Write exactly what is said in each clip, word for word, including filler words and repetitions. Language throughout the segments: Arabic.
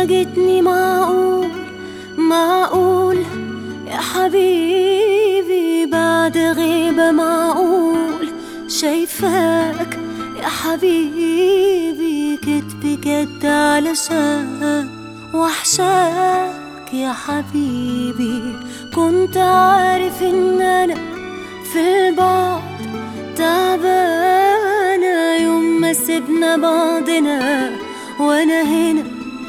فاجئتني. معقول معقول يا حبيبي بعد غيبة، معقول شايفاك يا حبيبي كدب جد علشان وحشاك يا حبيبي. كنت عارف ان انا في البعد تعبانة يوم ما سيبنا بعضنا، وانا هنا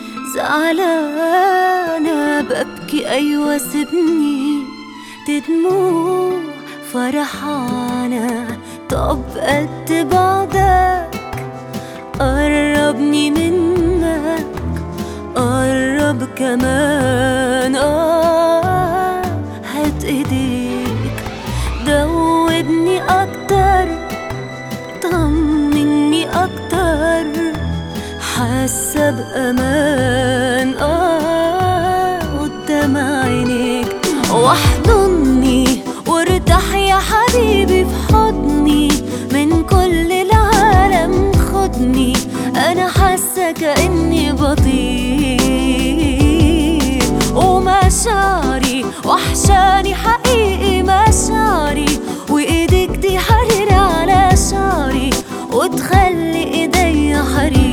زعلانة ببكي. ايوه سيبني تدموع فرحانة. طب قد بعدك قربني منك، قرب كمان. اه هات ايديك دوبني اكتر، طمني اكتر، حاسه بامان اه قدام عينيك. واحضني وارتاح يا حبيبي في حضني، من كل العالم خدني. انا حاسه كاني بطير، ومشاعري وحشاني حقيقي مشاعري، وايدك دي حرير على شعري وتخلي ايديا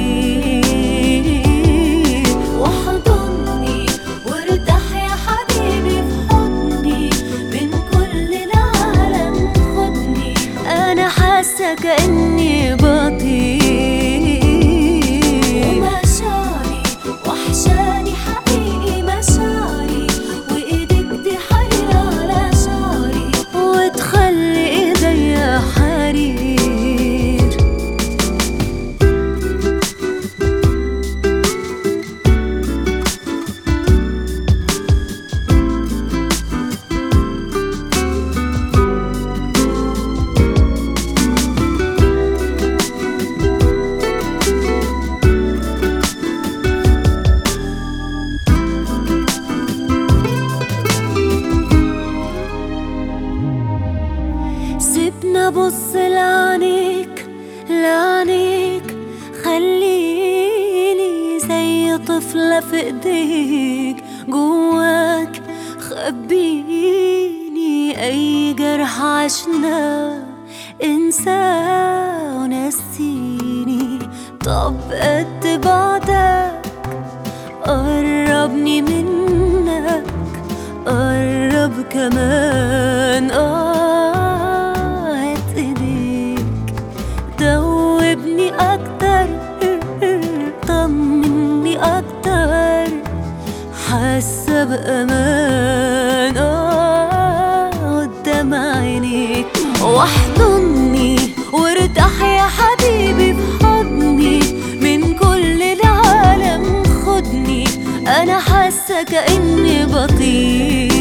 حرير. واحضني وارتاح يا حبيبي في حضني، من كل العالم خدني. انا حاسه كاني بطير، ومشاعري وحشاني حقيقي مشاعري، وايدك دي حرير على شعري وتخلي ايديا حرير. سيبنا بص لعينيك لعينيك، خليني زي طفلة في ايديك. جواك خبيني اي جرح عشنا، انساه ونسيني. طب قد بعدك قربني منك، قرب كمان. اه هات ايديك دوبني اكتر، طمني اكتر، حاسه بامان اه قدام عينيك. واحضني وارتاح يا حبيبي في حضني، من كل العالم خدني. انا حاسه كاني بطير،